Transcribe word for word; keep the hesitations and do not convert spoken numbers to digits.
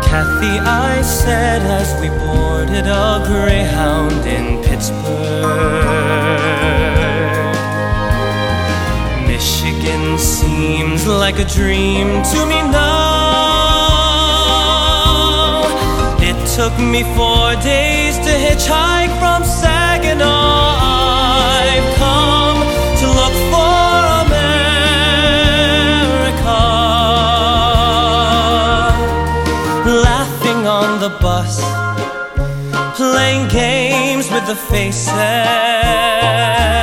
Kathy, I said as we boarded a Greyhound in Pittsburgh, Michigan seems like a dream to me now. It took me four days to hitchhike from Saginaw. I've come to look for America. Laughing on the bus, playing games with the faces,